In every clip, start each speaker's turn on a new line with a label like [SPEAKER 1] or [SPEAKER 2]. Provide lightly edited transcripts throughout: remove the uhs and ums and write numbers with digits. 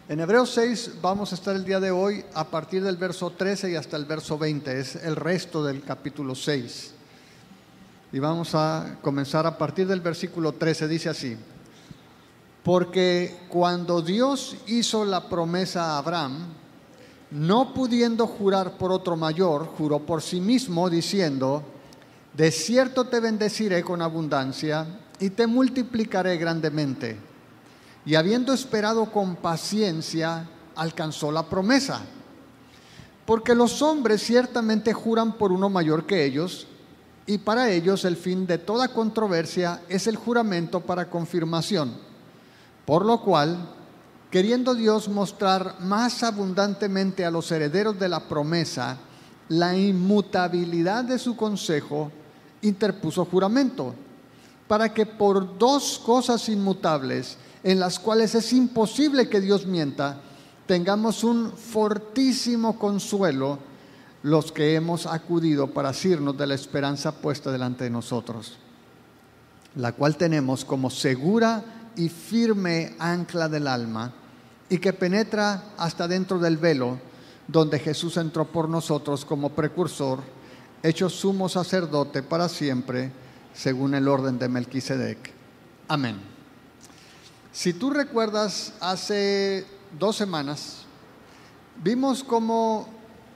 [SPEAKER 1] En Hebreos 6 vamos a estar el día de hoy a partir del verso 13 y hasta el verso 20, es el resto del capítulo 6. Y vamos a comenzar a partir del versículo 13, dice así: porque cuando Dios hizo la promesa a Abraham, no pudiendo jurar por otro mayor, juró por sí mismo, diciendo: de cierto te bendeciré con abundancia y te multiplicaré grandemente. Y habiendo esperado con paciencia, alcanzó la promesa. Porque los hombres ciertamente juran por uno mayor que ellos, y para ellos el fin de toda controversia es el juramento para confirmación. Por lo cual, queriendo Dios mostrar más abundantemente a los herederos de la promesa la inmutabilidad de su consejo, interpuso juramento, para que por dos cosas inmutables, en las cuales es imposible que Dios mienta, tengamos un fortísimo consuelo los que hemos acudido para asirnos de la esperanza puesta delante de nosotros, la cual tenemos como segura y firme ancla del alma, y que penetra hasta dentro del velo, donde Jesús entró por nosotros como precursor, hecho sumo sacerdote para siempre, según el orden de Melquisedec. Amén. Si tú recuerdas, hace 2 semanas vimos cómo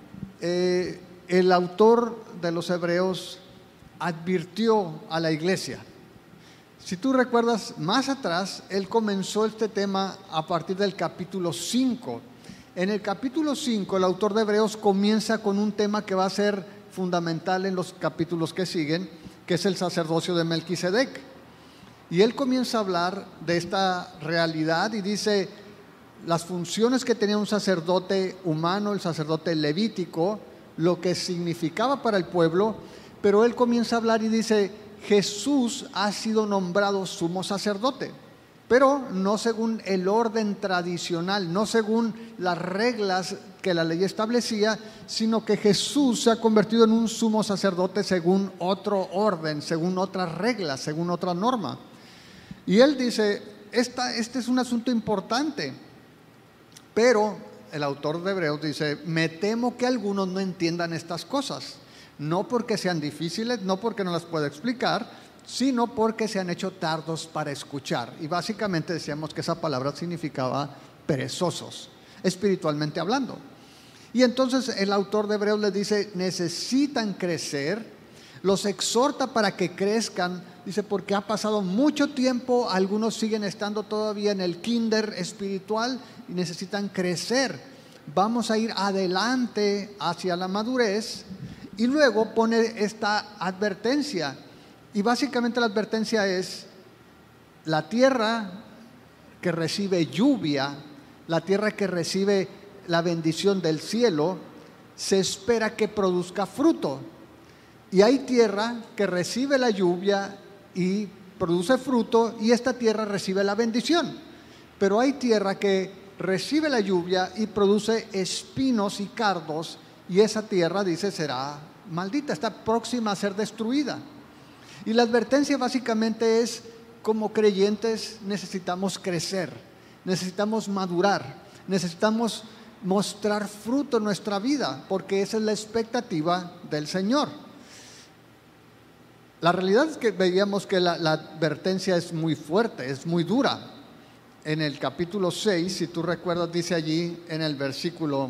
[SPEAKER 1] el autor de los Hebreos advirtió a la iglesia. Si tú recuerdas, más atrás, él comenzó este tema a partir del capítulo 5. En el capítulo 5, el autor de Hebreos comienza con un tema que va a ser fundamental en los capítulos que siguen, que es el sacerdocio de Melquisedec. Y él comienza a hablar de esta realidad y dice las funciones que tenía un sacerdote humano, el sacerdote levítico, lo que significaba para el pueblo, pero él comienza a hablar y dice: Jesús ha sido nombrado sumo sacerdote, pero no según el orden tradicional, no según las reglas que la ley establecía, sino que Jesús se ha convertido en un sumo sacerdote según otro orden, según otras reglas, según otra norma. Y él dice, este es un asunto importante, pero el autor de Hebreos dice: me temo que algunos no entiendan estas cosas, no porque sean difíciles, no porque no las pueda explicar, sino porque se han hecho tardos para escuchar. Y básicamente decíamos que esa palabra significaba perezosos, espiritualmente hablando. Y entonces el autor de Hebreos les dice: necesitan crecer, los exhorta para que crezcan. Dice, porque ha pasado mucho tiempo, algunos siguen estando todavía en el kinder espiritual y necesitan crecer. Vamos a ir adelante hacia la madurez. Y luego pone esta advertencia. Y básicamente la advertencia es: la tierra que recibe lluvia, la tierra que recibe la bendición del cielo, se espera que produzca fruto. Y hay tierra que recibe la lluvia y produce fruto, y esta tierra recibe la bendición. Pero hay tierra que recibe la lluvia y produce espinos y cardos, y esa tierra, dice, será maldita, está próxima a ser destruida. Y la advertencia básicamente es: como creyentes necesitamos crecer, necesitamos madurar, necesitamos mostrar fruto en nuestra vida, porque esa es la expectativa del Señor. La realidad es que veíamos que la advertencia es muy fuerte, es muy dura. En el capítulo 6, si tú recuerdas, dice allí en el versículo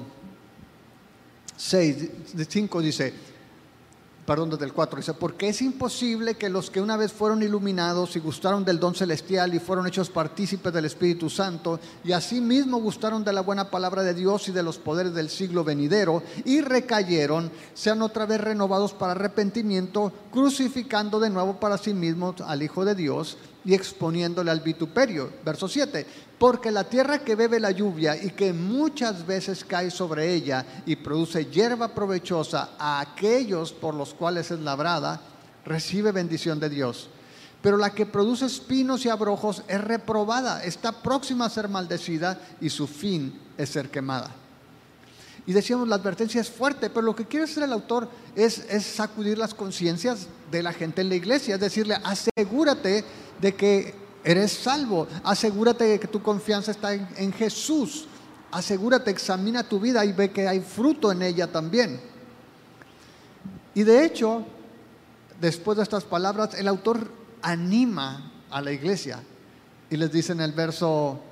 [SPEAKER 1] 5, dice, perdón, desde el 4, dice: porque es imposible que los que una vez fueron iluminados y gustaron del don celestial y fueron hechos partícipes del Espíritu Santo, y asimismo gustaron de la buena palabra de Dios y de los poderes del siglo venidero, y recayeron, sean otra vez renovados para arrepentimiento, crucificando de nuevo para sí mismos al Hijo de Dios y exponiéndole al vituperio. Verso 7: porque la tierra que bebe la lluvia y que muchas veces cae sobre ella y produce hierba provechosa a aquellos por los cuales es labrada, recibe bendición de Dios. Pero la que produce espinos y abrojos es reprobada, está próxima a ser maldecida, y su fin es ser quemada. Y decíamos, la advertencia es fuerte, pero lo que quiere hacer el autor es sacudir las conciencias de la gente en la iglesia, es decirle: asegúrate de que eres salvo, asegúrate de que tu confianza está en Jesús, asegúrate, examina tu vida y ve que hay fruto en ella también. Y de hecho, después de estas palabras, el autor anima a la iglesia y les dice en el verso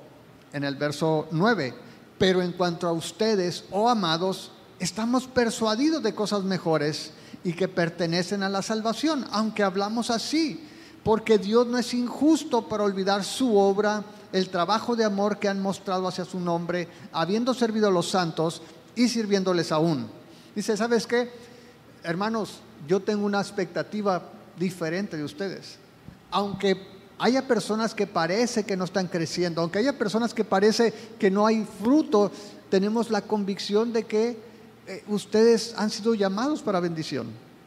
[SPEAKER 1] 9: pero en cuanto a ustedes, oh amados, estamos persuadidos de cosas mejores y que pertenecen a la salvación, aunque hablamos así, porque Dios no es injusto para olvidar su obra, el trabajo de amor que han mostrado hacia su nombre, habiendo servido a los santos y sirviéndoles aún. Dice, ¿sabes qué? Hermanos, yo tengo una expectativa diferente de ustedes. Aunque haya personas que parece que no están creciendo, aunque haya personas que parece que no hay fruto, tenemos la convicción de que ustedes han sido llamados para bendición.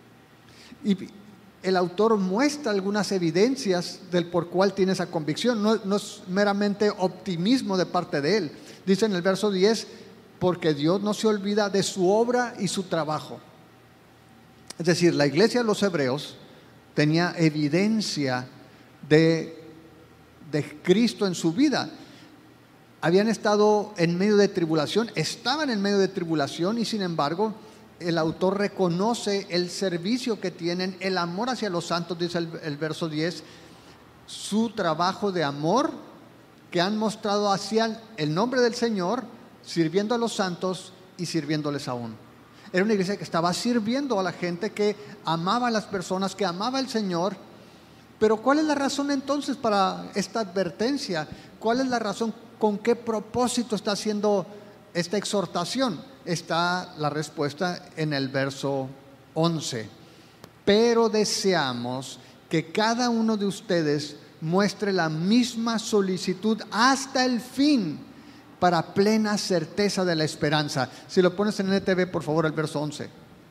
[SPEAKER 1] Y el autor muestra algunas evidencias del por cual tiene esa convicción. No es meramente optimismo de parte de él. Dice en el verso 10, porque Dios no se olvida de su obra y su trabajo. Es decir, la iglesia de los hebreos tenía evidencia de Cristo en su vida. Habían estado en medio de tribulación, estaban en medio de tribulación, y sin embargo el autor reconoce el servicio que tienen, el amor hacia los santos, dice el verso 10, su trabajo de amor que han mostrado hacia el nombre del Señor, sirviendo a los santos y sirviéndoles aún. Era una iglesia que estaba sirviendo a la gente, que amaba a las personas, que amaba al Señor. Pero ¿cuál es la razón entonces para esta advertencia? ¿Cuál es la razón? ¿Con qué propósito está haciendo esta exhortación? Está la respuesta en el verso 11. Pero deseamos que cada uno de ustedes muestre la misma solicitud hasta el fin, para plena certeza de la esperanza. Si lo pones en NTV, por favor, el verso 11.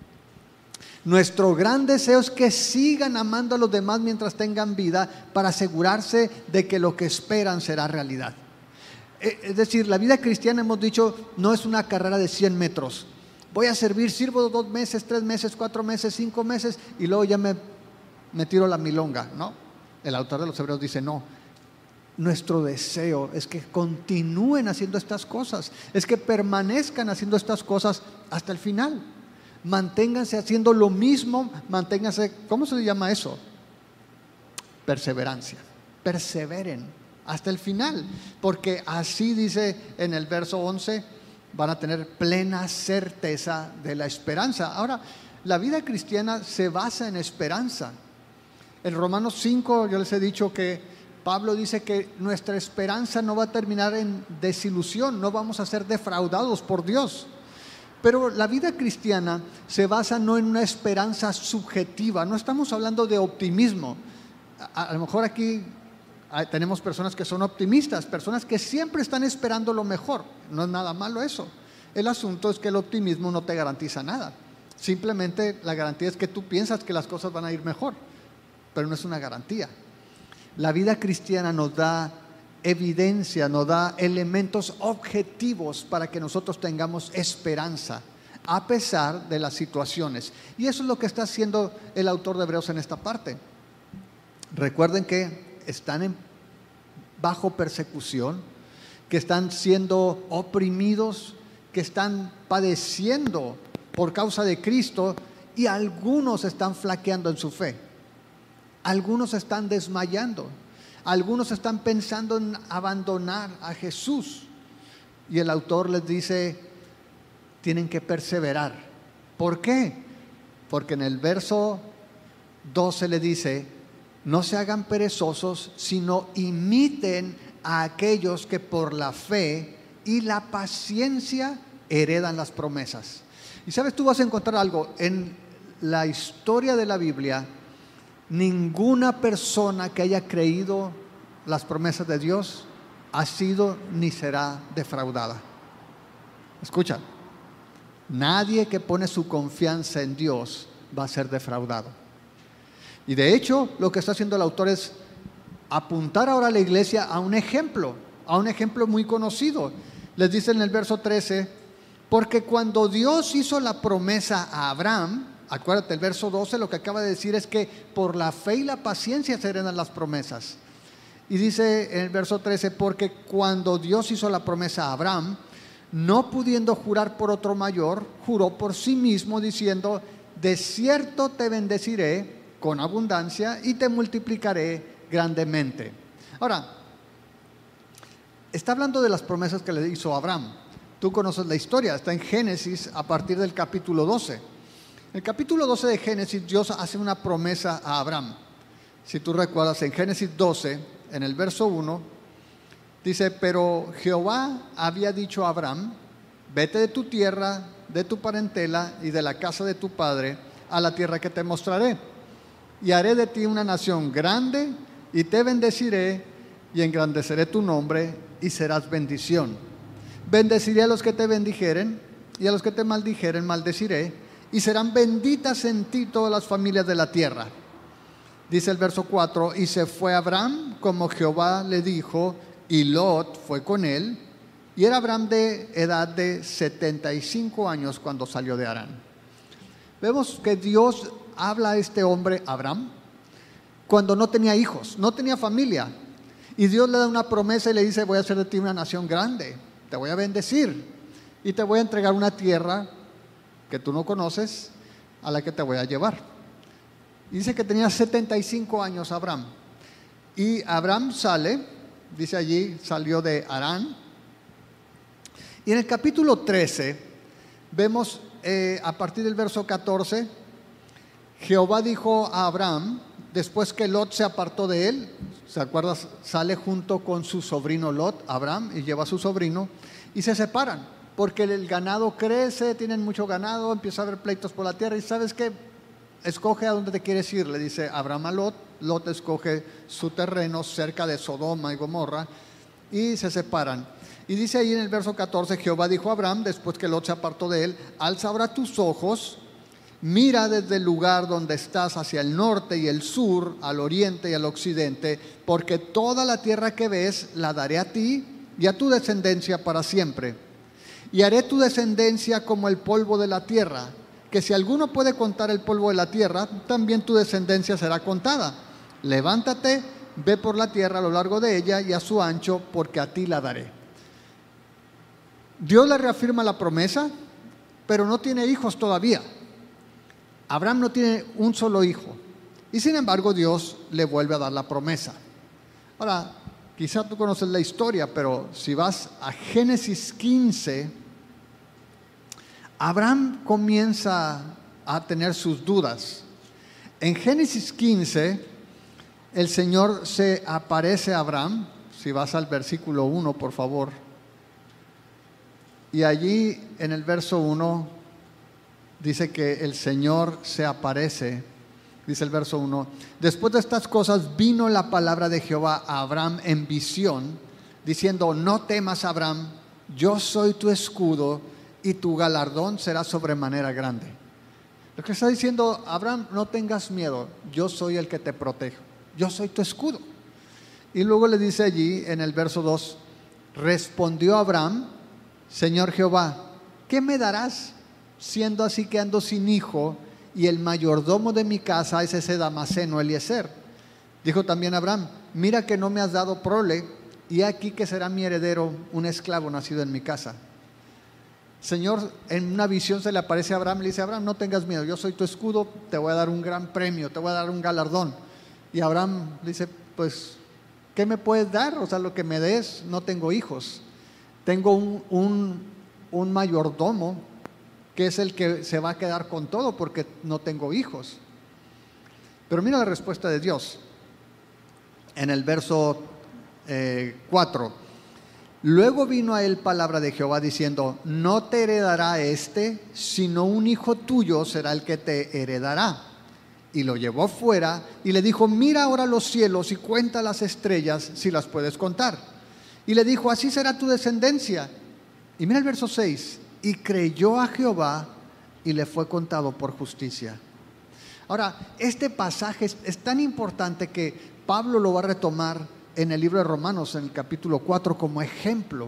[SPEAKER 1] Nuestro gran deseo es que sigan amando a los demás mientras tengan vida, para asegurarse de que lo que esperan será realidad. Es decir, la vida cristiana, hemos dicho, no es una carrera de 100 metros. Voy a servir, sirvo 2 meses, 3 meses, 4 meses, 5 meses y luego ya me tiro la milonga, ¿no? El autor de los Hebreos dice, no. Nuestro deseo es que continúen haciendo estas cosas, es que permanezcan haciendo estas cosas hasta el final. Manténganse haciendo lo mismo, manténganse, ¿cómo se le llama eso? Perseverancia. Perseveren hasta el final, porque así dice en el verso 11, van a tener plena certeza de la esperanza. Ahora, la vida cristiana se basa en esperanza. En Romanos 5 yo les he dicho que Pablo dice que nuestra esperanza no va a terminar en desilusión, no vamos a ser defraudados por Dios. Pero la vida cristiana se basa no en una esperanza subjetiva, no estamos hablando de optimismo. A lo mejor aquí tenemos personas que son optimistas, personas que siempre están esperando lo mejor. No es nada malo eso. El asunto es que el optimismo no te garantiza nada. Simplemente la garantía es que tú piensas que las cosas van a ir mejor, pero no es una garantía. La vida cristiana nos da evidencia, nos da elementos objetivos para que nosotros tengamos esperanza a pesar de las situaciones. Y eso es lo que está haciendo el autor de Hebreos en esta parte. Recuerden que están bajo persecución, que están siendo oprimidos, que están padeciendo por causa de Cristo, y algunos están flaqueando en su fe. Algunos están desmayando, algunos están pensando en abandonar a Jesús, y el autor les dice, tienen que perseverar. ¿Por qué? Porque en el verso 12 le dice, no se hagan perezosos, sino imiten a aquellos que por la fe y la paciencia heredan las promesas. Y sabes, tú vas a encontrar algo en la historia de la Biblia. Ninguna persona que haya creído las promesas de Dios ha sido ni será defraudada. Escucha, nadie que pone su confianza en Dios va a ser defraudado. Y de hecho, lo que está haciendo el autor es apuntar ahora a la iglesia a un ejemplo muy conocido. Les dice en el verso 13, porque cuando Dios hizo la promesa a Abraham, acuérdate, el verso 12 lo que acaba de decir es que por la fe y la paciencia se heredan las promesas. Y dice en el verso 13, porque cuando Dios hizo la promesa a Abraham, no pudiendo jurar por otro mayor, juró por sí mismo diciendo: de cierto te bendeciré con abundancia y te multiplicaré grandemente. Ahora, está hablando de las promesas que le hizo Abraham. Tú conoces la historia, está en Génesis a partir del capítulo 12. En el capítulo 12 de Génesis, Dios hace una promesa a Abraham. Si tú recuerdas, en Génesis 12, en el verso 1, dice: pero Jehová había dicho a Abraham: vete de tu tierra, de tu parentela y de la casa de tu padre a la tierra que te mostraré, y haré de ti una nación grande, y te bendeciré, y engrandeceré tu nombre, y serás bendición. Bendeciré a los que te bendijeren, y a los que te maldijeren maldeciré, y serán benditas en ti todas las familias de la tierra. Dice el verso 4: y se fue Abraham como Jehová le dijo, y Lot fue con él, y era Abraham de edad de 75 años cuando salió de Harán. Vemos que Dios habla a este hombre, Abraham, cuando no tenía hijos, no tenía familia. Y Dios le da una promesa y le dice: voy a hacer de ti una nación grande, te voy a bendecir y te voy a entregar una tierra que tú no conoces, a la que te voy a llevar. Y dice que tenía 75 años Abraham. Y Abraham sale, dice allí, salió de Harán. Y en el capítulo 13 vemos a partir del verso 14, Jehová dijo a Abraham, después que Lot se apartó de él, ¿se acuerdas? Sale junto con su sobrino Lot, Abraham, y lleva a su sobrino, y se separan, porque el ganado crece, tienen mucho ganado, empieza a haber pleitos por la tierra, y ¿sabes qué? Escoge a dónde te quieres ir, le dice Abraham a Lot. Lot escoge su terreno cerca de Sodoma y Gomorra, y se separan. Y dice ahí en el verso 14, Jehová dijo a Abraham, después que Lot se apartó de él: alza ahora tus ojos, mira desde el lugar donde estás hacia el norte y el sur, al oriente y al occidente, porque toda la tierra que ves la daré a ti y a tu descendencia para siempre. Y haré tu descendencia como el polvo de la tierra, que si alguno puede contar el polvo de la tierra, también tu descendencia será contada. Levántate, ve por la tierra a lo largo de ella y a su ancho, porque a ti la daré. Dios le reafirma la promesa, pero no tiene hijos todavía. Abraham no tiene un solo hijo, y sin embargo Dios le vuelve a dar la promesa. Ahora, quizá tú conoces la historia, pero si vas a Génesis 15, Abraham comienza a tener sus dudas. En Génesis 15, el Señor se aparece a Abraham. Si vas al versículo 1, por favor. Y allí en el verso 1 dice que el Señor se aparece. Dice el verso 1: después de estas cosas vino la palabra de Jehová a Abraham en visión, diciendo: no temas, Abraham, yo soy tu escudo y tu galardón será sobremanera grande. Lo que está diciendo Abraham: no tengas miedo, yo soy el que te protejo, yo soy tu escudo. Y luego le dice allí en el verso 2: respondió Abraham: Señor Jehová, ¿qué me darás, siendo así que ando sin hijo, y el mayordomo de mi casa es ese Damaseno Eliezer? Dijo también Abraham: mira que no me has dado prole, y aquí que será mi heredero un esclavo nacido en mi casa. Señor, en una visión se le aparece a Abraham, le dice: Abraham, no tengas miedo, yo soy tu escudo, te voy a dar un gran premio, te voy a dar un galardón. Y Abraham dice: pues, ¿qué me puedes dar? O sea, lo que me des, no tengo hijos. Tengo un mayordomo que es el que se va a quedar con todo porque no tengo hijos. Pero mira la respuesta de Dios en el verso 4. Luego vino a él palabra de Jehová diciendo: no te heredará este, sino un hijo tuyo será el que te heredará. Y lo llevó fuera y le dijo: mira ahora los cielos y cuenta las estrellas si las puedes contar. Y le dijo: así será tu descendencia. Y mira el verso 6: y creyó a Jehová y le fue contado por justicia. Ahora, este pasaje es tan importante que Pablo lo va a retomar en el libro de Romanos, en el capítulo 4, como ejemplo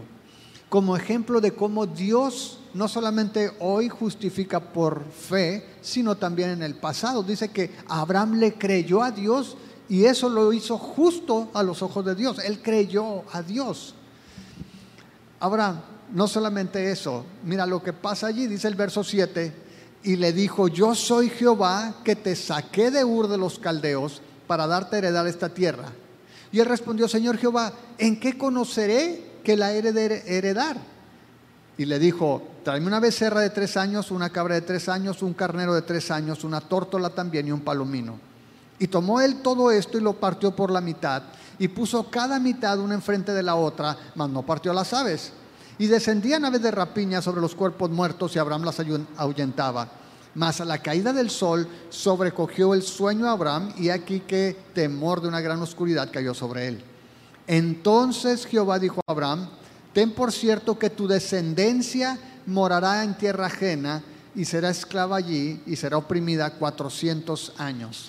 [SPEAKER 1] de cómo Dios no solamente hoy justifica por fe, sino también en el pasado. Dice que Abraham le creyó a Dios y eso lo hizo justo a los ojos de Dios. Él creyó a Dios. Ahora, no solamente eso, mira lo que pasa allí, dice el verso 7, y le dijo: yo soy Jehová que te saqué de Ur de los Caldeos para darte a heredar esta tierra. Y él respondió: Señor Jehová, ¿en qué conoceré que la he de heredar? Y le dijo: tráeme una becerra de 3 años, una cabra de 3 años, un carnero de 3 años, una tórtola también y un palomino. Y tomó él todo esto y lo partió por la mitad, y puso cada mitad una enfrente de la otra, mas no partió las aves. Y descendían aves de rapiña sobre los cuerpos muertos, y Abraham las ahuyentaba. Mas a la caída del sol sobrecogió el sueño a Abraham, y aquí que temor de una gran oscuridad cayó sobre él. Entonces Jehová dijo a Abraham: ten por cierto que tu descendencia morará en tierra ajena, y será esclava allí, y será oprimida 400 años.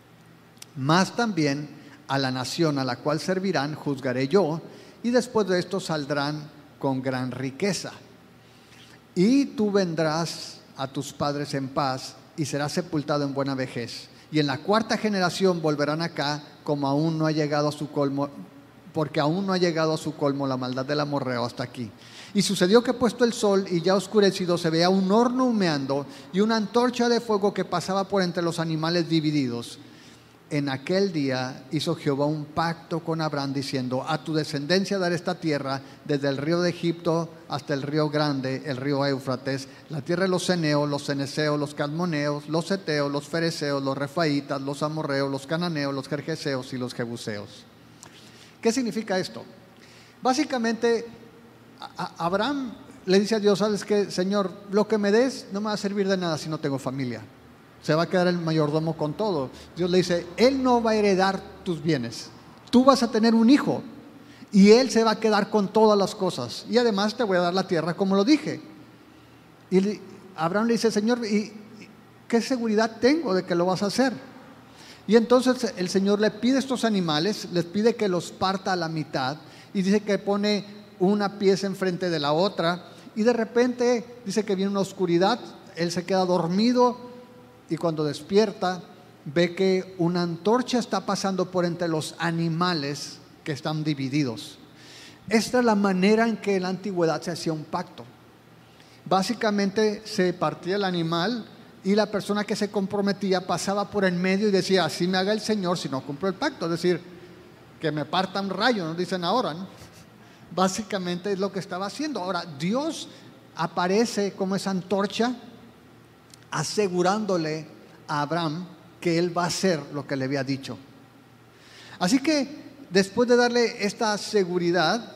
[SPEAKER 1] Mas también a la nación a la cual servirán juzgaré yo, y después de esto saldrán con gran riqueza. Y tú vendrás a tus padres en paz, y serás sepultado en buena vejez. Y en la 4ª generación volverán acá, como aún no ha llegado a su colmo, porque aún no ha llegado a su colmo la maldad del amorreo hasta aquí. Y sucedió que puesto el sol y ya oscurecido, se veía un horno humeando y una antorcha de fuego que pasaba por entre los animales divididos. En aquel día hizo Jehová un pacto con Abraham, diciendo: a tu descendencia daré esta tierra, desde el río de Egipto hasta el río grande, el río Éufrates, la tierra de los ceneos, los ceneseos, los cadmoneos, los heteos, los fereceos, los refaitas, los amorreos, los cananeos, los gergeseos y los jebuseos. ¿Qué significa esto? Básicamente, Abraham le dice a Dios: ¿sabes qué, Señor? Lo que me des no me va a servir de nada si no tengo familia. Se va a quedar el mayordomo con todo. Dios le dice: él no va a heredar tus bienes. Tú vas a tener un hijo y él se va a quedar con todas las cosas. Y además te voy a dar la tierra como lo dije. Y Abraham le dice: Señor, ¿y qué seguridad tengo de que lo vas a hacer? Y entonces el Señor le pide estos animales, les pide que los parta a la mitad, y dice que pone una pieza enfrente de la otra, y de repente dice que viene una oscuridad, él se queda dormido, y cuando despierta ve que una antorcha está pasando por entre los animales que están divididos. Esta es la manera en que en la antigüedad se hacía un pacto. Básicamente se partía el animal y la persona que se comprometía pasaba por el medio y decía: así me haga el Señor si no cumplo el pacto. Es decir, que me parta un rayo, nos dicen ahora, ¿no? Básicamente es lo que estaba haciendo. Ahora, Dios aparece como esa antorcha, asegurándole a Abraham que él va a hacer lo que le había dicho. Así que después de darle esta seguridad,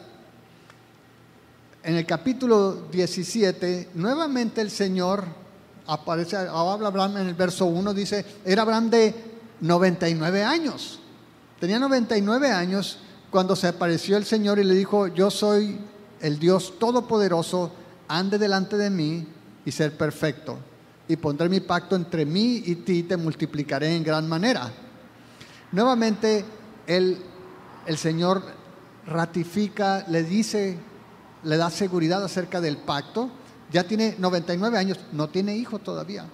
[SPEAKER 1] en el capítulo 17 nuevamente el Señor aparece, habla Abraham en el verso 1, dice: era Abraham de 99 años. Tenía 99 años cuando se apareció el Señor y le dijo: yo soy el Dios Todopoderoso, ande delante de mí y ser perfecto, y pondré mi pacto entre mí y ti, te multiplicaré en gran manera. Nuevamente el Señor ratifica, le dice, le da seguridad acerca del pacto. Ya tiene 99 años, no tiene hijo todavía.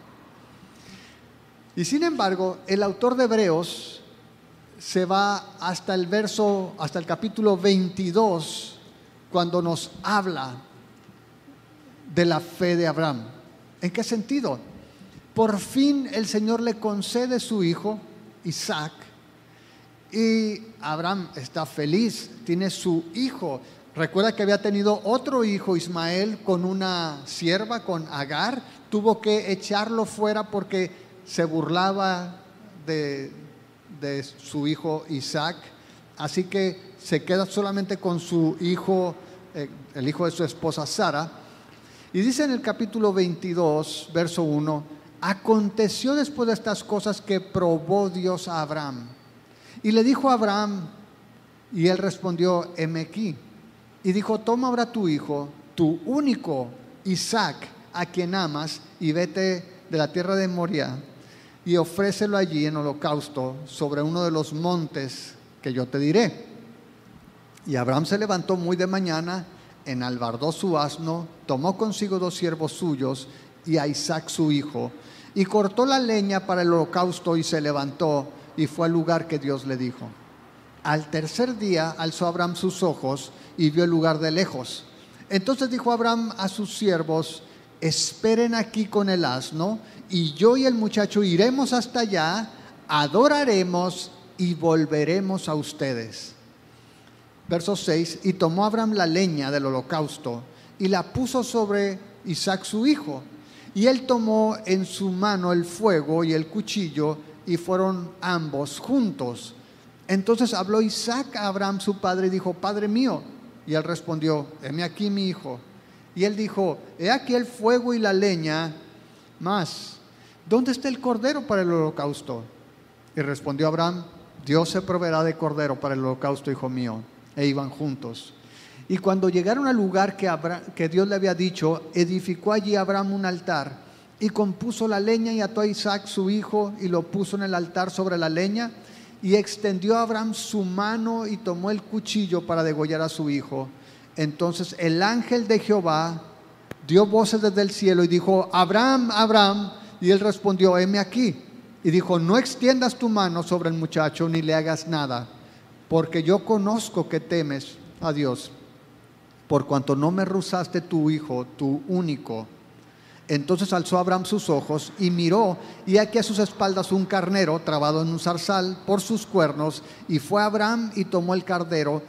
[SPEAKER 1] Y sin embargo, el autor de Hebreos se va hasta el capítulo 22, cuando nos habla de la fe de Abraham. ¿En qué sentido? Por fin el Señor le concede su hijo, Isaac, y Abraham está feliz, tiene su hijo. Recuerda que había tenido otro hijo, Ismael, con una sierva, con Agar. Tuvo que echarlo fuera porque se burlaba de su hijo Isaac. Así que se queda solamente con su hijo, el hijo de su esposa Sara. Y dice en el capítulo 22, verso 1: aconteció después de estas cosas que probó Dios a Abraham. Y le dijo a Abraham, y él respondió: heme aquí. Y dijo: toma ahora tu hijo, tu único Isaac, a quien amas, y vete de la tierra de Moría, y ofrécelo allí en holocausto sobre uno de los montes que yo te diré. Y Abraham se levantó muy de mañana, enalbardó su asno, tomó consigo 2 siervos suyos y a Isaac su hijo, y cortó la leña para el holocausto, y se levantó y fue al lugar que Dios le dijo. Al tercer día alzó Abraham sus ojos y vio el lugar de lejos. Entonces dijo Abraham a sus siervos: esperen aquí con el asno, y yo y el muchacho iremos hasta allá, adoraremos y volveremos a ustedes. Verso 6: y tomó Abraham la leña del holocausto y la puso sobre Isaac su hijo, y él tomó en su mano el fuego y el cuchillo, y fueron ambos juntos. Entonces habló Isaac a Abraham su padre y dijo: Padre mío. Y él respondió: heme aquí, mi hijo. Y él dijo: he aquí el fuego y la leña, mas ¿dónde está el cordero para el holocausto? Y respondió Abraham: Dios se proveerá de cordero para el holocausto, hijo mío. E iban juntos. Y cuando llegaron al lugar que Dios le había dicho, edificó allí Abraham un altar, y compuso la leña, y ató a Isaac su hijo, y lo puso en el altar sobre la leña. Y extendió a Abraham su mano y tomó el cuchillo para degollar a su hijo. Entonces el ángel de Jehová dio voces desde el cielo y dijo: Abraham, Abraham. Y él respondió: heme aquí. Y dijo: no extiendas tu mano sobre el muchacho ni le hagas nada, porque yo conozco que temes a Dios, por cuanto no me rehusaste tu hijo, tu único. Entonces alzó Abraham sus ojos y miró, y aquí a sus espaldas un carnero trabado en un zarzal por sus cuernos. Y fue Abraham y tomó el carnero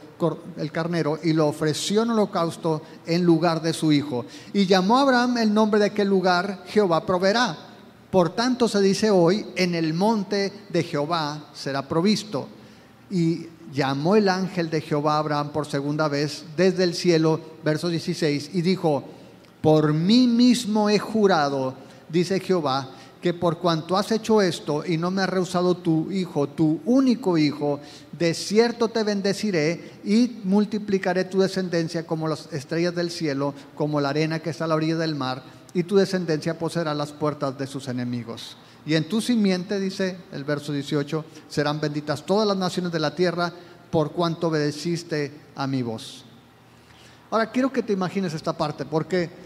[SPEAKER 1] y lo ofreció en holocausto en lugar de su hijo. Y llamó a Abraham el nombre de aquel lugar: Jehová proveerá. Por tanto se dice hoy: en el monte de Jehová será provisto. Y llamó el ángel de Jehová a Abraham por segunda vez desde el cielo, verso 16, y dijo: por mí mismo he jurado, dice Jehová, que por cuanto has hecho esto y no me has rehusado tu hijo, tu único hijo, de cierto te bendeciré y multiplicaré tu descendencia como las estrellas del cielo, como la arena que está a la orilla del mar, y tu descendencia poseerá las puertas de sus enemigos. Y en tu simiente, dice el verso 18, serán benditas todas las naciones de la tierra, por cuanto obedeciste a mi voz. Ahora quiero que te imagines esta parte, porque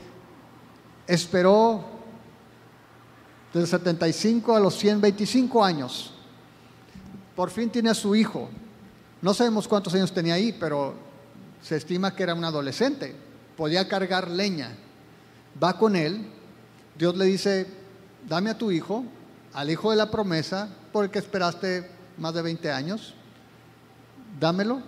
[SPEAKER 1] esperó desde 75 a los 125 años. Por fin tiene a su hijo. No sabemos cuántos años tenía ahí, pero se estima que era un adolescente. Podía cargar leña. Va con él. Dios le dice: dame a tu hijo, al hijo de la promesa, porque esperaste más de 20 años. Dámelo.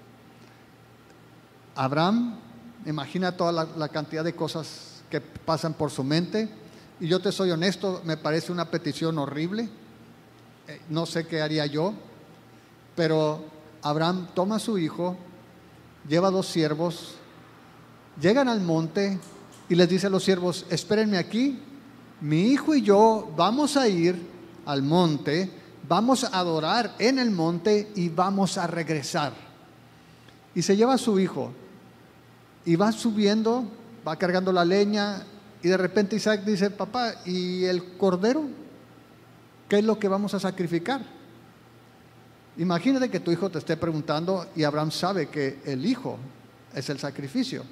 [SPEAKER 1] Abraham, imagina toda la cantidad de cosas que pasan por su mente. Y yo te soy honesto, me parece una petición horrible. No sé qué haría yo. Pero Abraham toma a su hijo, lleva 2 siervos, llegan al monte y les dice a los siervos: espérenme aquí, mi hijo y yo vamos a ir al monte, vamos a adorar en el monte y vamos a regresar. Y se lleva a su hijo y va subiendo, va cargando la leña, y de repente Isaac dice: papá, ¿y el cordero? ¿Qué es lo que vamos a sacrificar? Imagínate que tu hijo te esté preguntando, y Abraham sabe que el hijo es el sacrificio.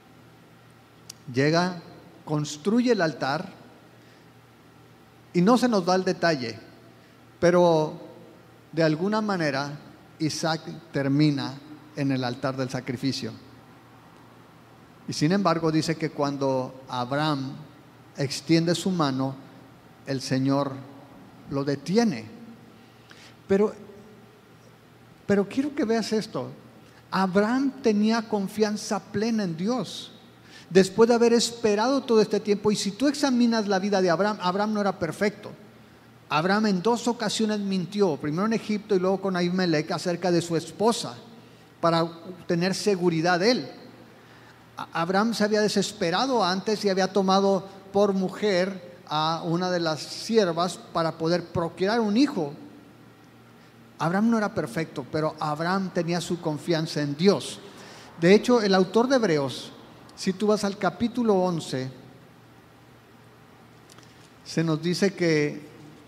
[SPEAKER 1] Llega, construye el altar, y no se nos da el detalle, pero de alguna manera Isaac termina en el altar del sacrificio. Y sin embargo dice que cuando Abraham extiende su mano, el Señor lo detiene. Pero quiero que veas esto. Abraham tenía confianza plena en Dios, después de haber esperado todo este tiempo. Y si tú examinas la vida de Abraham, Abraham no era perfecto. Abraham en 2 ocasiones mintió, primero en Egipto y luego con Abimelech, acerca de su esposa, para tener seguridad de él. Abraham se había desesperado antes y había tomado por mujer a una de las siervas para poder procrear un hijo. Abraham no era perfecto, pero Abraham tenía su confianza en Dios. De hecho, el autor de Hebreos, si tú vas al capítulo 11, se nos dice que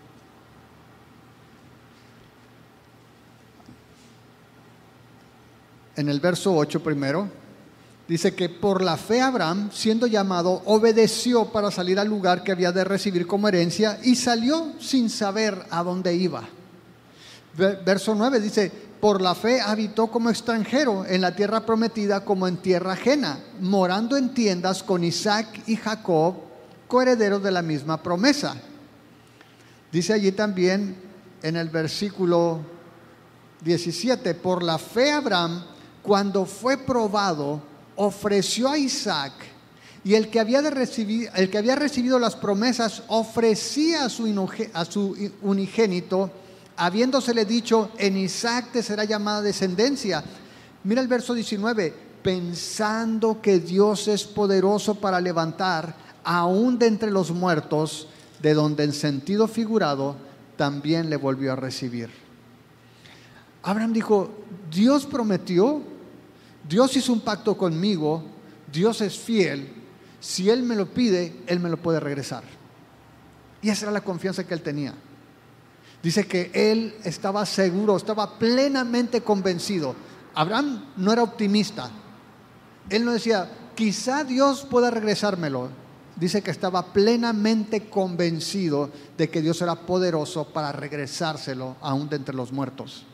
[SPEAKER 1] en el verso 8 primero, dice que por la fe Abraham, siendo llamado, obedeció para salir al lugar que había de recibir como herencia, y salió sin saber a dónde iba. Verso 9 dice: por la fe habitó como extranjero en la tierra prometida como en tierra ajena, morando en tiendas con Isaac y Jacob, coherederos de la misma promesa. Dice allí también en el versículo 17, por la fe Abraham, cuando fue probado, ofreció a Isaac, y el que había recibido las promesas ofrecía a su unigénito, habiéndosele dicho, en Isaac te será llamada descendencia. Mira el verso 19, pensando que Dios es poderoso para levantar aún de entre los muertos, de donde en sentido figurado también le volvió a recibir. Abraham dijo, Dios prometió, Dios hizo un pacto conmigo, Dios es fiel, si Él me lo pide, Él me lo puede regresar. Y esa era la confianza que él tenía. Dice que él estaba seguro, estaba plenamente convencido. Abraham no era optimista. Él no decía, quizá Dios pueda regresármelo. Dice que estaba plenamente convencido de que Dios era poderoso para regresárselo aún de entre los muertos.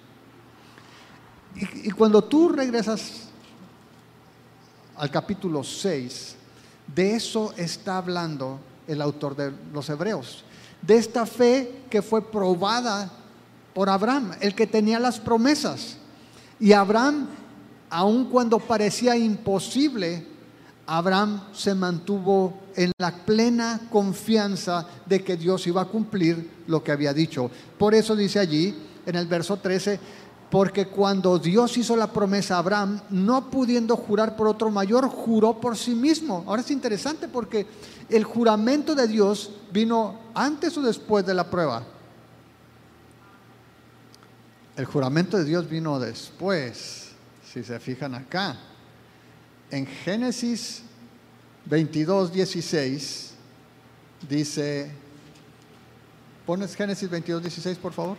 [SPEAKER 1] Y cuando tú regresas al capítulo 6, de eso está hablando el autor de los Hebreos. De esta fe que fue probada por Abraham, el que tenía las promesas. Y Abraham, aun cuando parecía imposible, Abraham se mantuvo en la plena confianza de que Dios iba a cumplir lo que había dicho. Por eso dice allí en el verso 13, porque cuando Dios hizo la promesa a Abraham, no pudiendo jurar por otro mayor, juró por sí mismo. Ahora es interesante porque el juramento de Dios vino antes o después de la prueba. El juramento de Dios vino después, si se fijan acá. En Génesis 22:16 dice, ¿pones Génesis 22:16 por favor?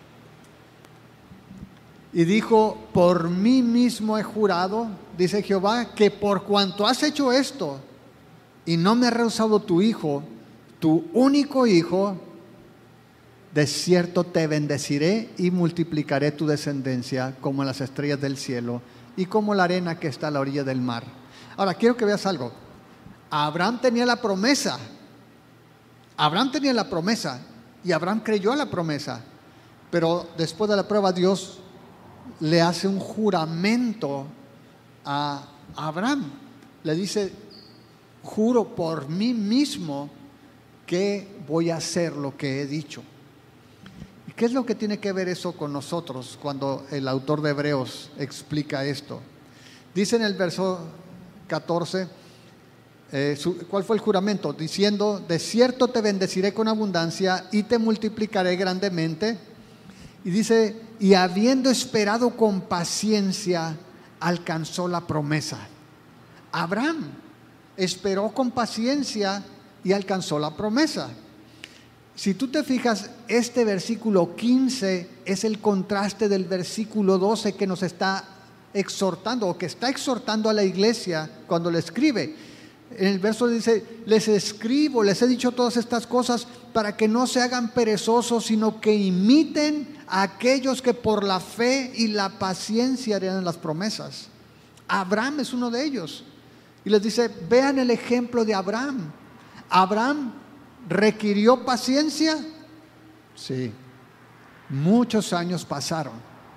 [SPEAKER 1] Y dijo, por mí mismo he jurado, dice Jehová, que por cuanto has hecho esto y no me has rehusado tu hijo, tu único hijo, de cierto te bendeciré y multiplicaré tu descendencia como las estrellas del cielo y como la arena que está a la orilla del mar. Ahora quiero que veas algo. Abraham tenía la promesa. Abraham tenía la promesa y Abraham creyó a la promesa. Pero después de la prueba Dios le hace un juramento a Abraham. Le dice, juro por mí mismo que voy a hacer lo que he dicho. ¿Y qué es lo que tiene que ver eso con nosotros cuando el autor de Hebreos explica esto? Dice en el verso 14, ¿cuál fue el juramento? Diciendo, de cierto te bendeciré con abundancia y te multiplicaré grandemente. Y dice, y habiendo esperado con paciencia, alcanzó la promesa. Abraham esperó con paciencia y alcanzó la promesa. Si tú te fijas, este versículo 15 es el contraste del versículo 12 que nos está exhortando, o que está exhortando a la iglesia cuando le escribe. En el verso dice, les escribo, les he dicho todas estas cosas para que no se hagan perezosos, sino que imiten a aquellos que por la fe y la paciencia heredan las promesas. Abraham es uno de ellos. Y les dice, vean el ejemplo de Abraham. Abraham requirió paciencia. Sí, muchos años pasaron.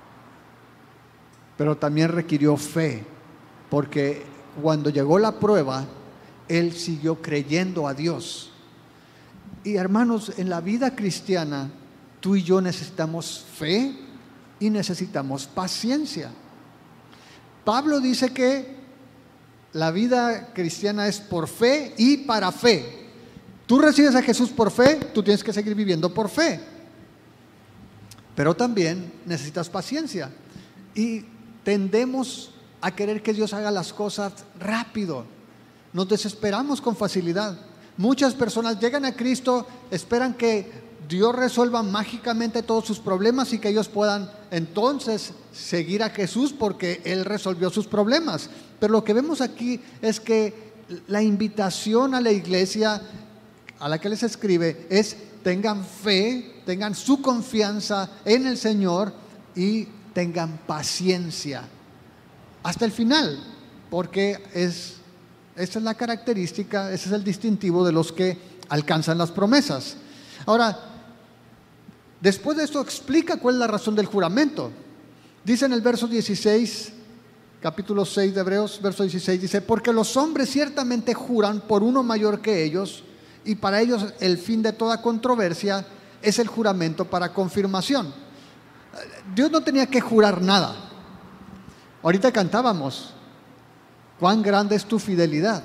[SPEAKER 1] Pero también requirió fe, porque cuando llegó la prueba, él siguió creyendo a Dios. Y hermanos, en la vida cristiana, tú y yo necesitamos fe y necesitamos paciencia. Pablo dice que la vida cristiana es por fe y para fe. Tú recibes a Jesús por fe, tú tienes que seguir viviendo por fe. Pero también necesitas paciencia. Y tendemos a querer que Dios haga las cosas rápido. Nos desesperamos con facilidad. Muchas personas llegan a Cristo, esperan que Dios resuelva mágicamente todos sus problemas y que ellos puedan entonces seguir a Jesús porque Él resolvió sus problemas. Pero lo que vemos aquí es que la invitación a la iglesia a la que les escribe es: tengan fe, tengan su confianza en el Señor y tengan paciencia hasta el final, porque esa es la característica, ese es el distintivo de los que alcanzan las promesas. Ahora, después de esto explica cuál es la razón del juramento. Dice en el verso 16, capítulo 6 de Hebreos, verso 16, dice: porque los hombres ciertamente juran por uno mayor que ellos, y para ellos el fin de toda controversia es el juramento para confirmación. Dios no tenía que jurar nada. Ahorita cantábamos: cuán grande es tu fidelidad.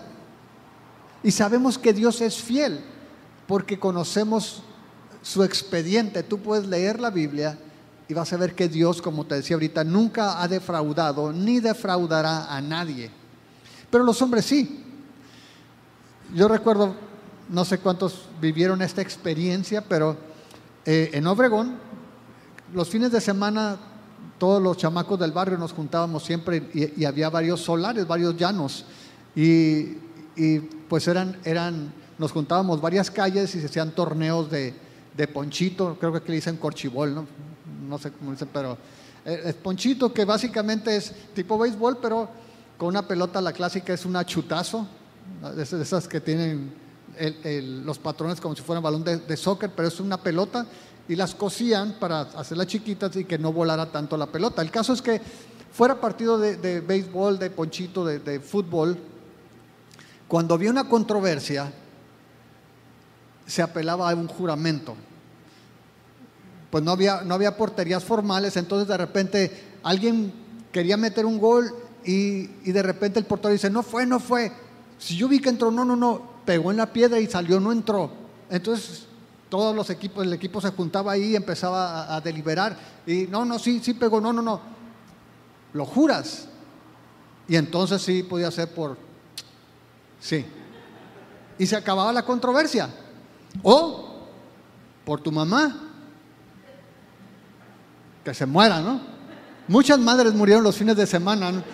[SPEAKER 1] Y sabemos que Dios es fiel porque conocemos su expediente. Tú puedes leer la Biblia y vas a ver que Dios, como te decía ahorita, nunca ha defraudado ni defraudará a nadie. Pero los hombres sí. Yo recuerdo, no sé cuántos vivieron esta experiencia, pero en Obregón, los fines de semana, todos los chamacos del barrio nos juntábamos siempre y había varios solares, varios llanos. Y pues nos juntábamos varias calles y se hacían torneos de ponchito, creo que aquí le dicen corchibol, no sé cómo dicen, pero es ponchito, que básicamente es tipo béisbol, pero con una pelota. La clásica es una chutazo, de esas que tienen los patrones como si fueran balón de soccer, pero es una pelota, y las cosían para hacerlas chiquitas y que no volara tanto la pelota. El caso es que fuera partido de béisbol, de ponchito, de fútbol, cuando había una controversia, se apelaba a un juramento. Pues no había porterías formales, entonces de repente alguien quería meter un gol y de repente el portero dice: no fue. Si yo vi que entró, no, pegó en la piedra y salió, no entró. Entonces todos los equipos, el equipo se juntaba ahí y empezaba a deliberar. Y sí pegó, no. ¿Lo juras? Y entonces sí podía ser sí. Y se acababa la controversia. O por tu mamá, que se muera, ¿no? Muchas madres murieron los fines de semana, ¿no?